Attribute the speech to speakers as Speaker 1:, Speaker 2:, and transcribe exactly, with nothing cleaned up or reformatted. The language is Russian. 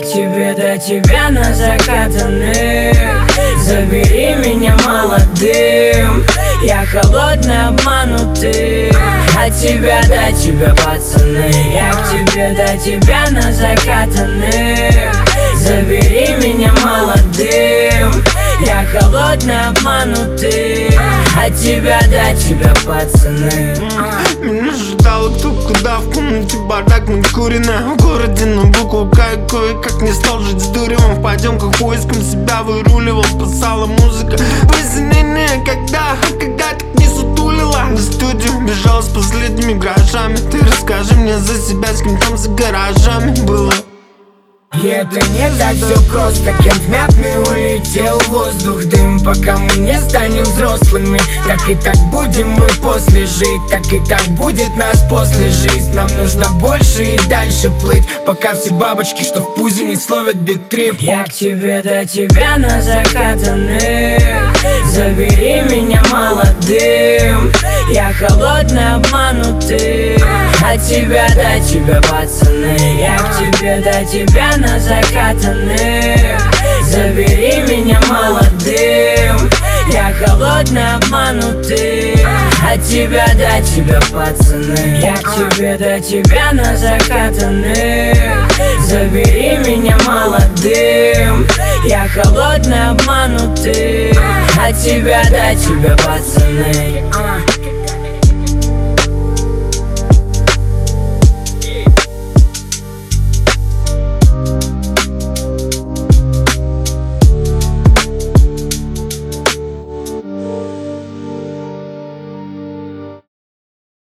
Speaker 1: к тебе, до тебя на закатанных. Забери меня молодым, я холодный, обманутый. От тебя до тебя, пацаны. Я к тебе, до тебя на закатанных. Забери меня молодым, я холодный, обманутый. От тебя до тебя, пацаны.
Speaker 2: Меня ждало кто куда, в комнате бардак накурено. В городе на букву К и кое-как не стал жить с дуревом. В потемках поиском себя выруливал, спасала музыка. Посинение, когда, когда так не сутулила. На студию бежал с последними грошами. Ты расскажи мне за себя, с кем там за гаражами было.
Speaker 1: И это не так все просто, Кент мятный улетел в воздух, дым. Пока мы не станем взрослыми, так и так будем мы после жить. Так и так будет нас после жизнь. Нам нужно больше и дальше плыть, пока все бабочки, что в пузе, не словят бит-трип. Я к тебе, до тебя на закатанных. Забери меня молодым, я холодный, обманутый. От тебя до тебя, пацаны. Я к тебе, до тебя на закатанных. Забери меня молодым, я холодный, обманутый. От тебя до тебя, пацаны. Я к тебе, до тебя на закатанных. Забери меня молодым, я холодный, обманутый. От тебя до тебя, пацаны.